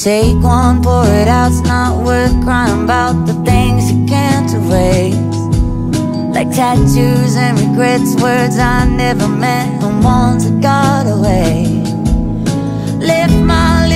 Take one, pour it out, it's not worth crying about the things you can't erase. Like tattoos and regrets, words I never meant and ones that got away. Lift my